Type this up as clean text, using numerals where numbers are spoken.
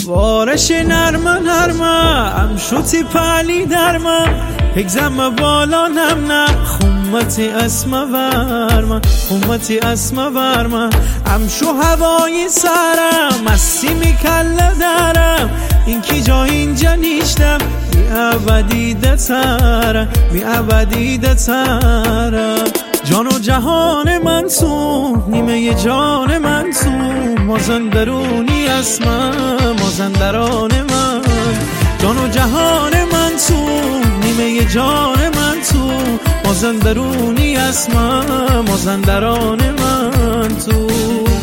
بارش نرمه امشوتی پلی درمه هگزم بالا نمنه خمتی اسم ورمه امشو هوایی سرم مستی میکله درم این کی جا اینجا نیشتم می ابدی دترم جان و جهان من تو نیمه جان من تو مازندرونی اسمم مازندران من جان و جهان من تو نیمه جان من تو مازندرونی اسمم مازندران من تو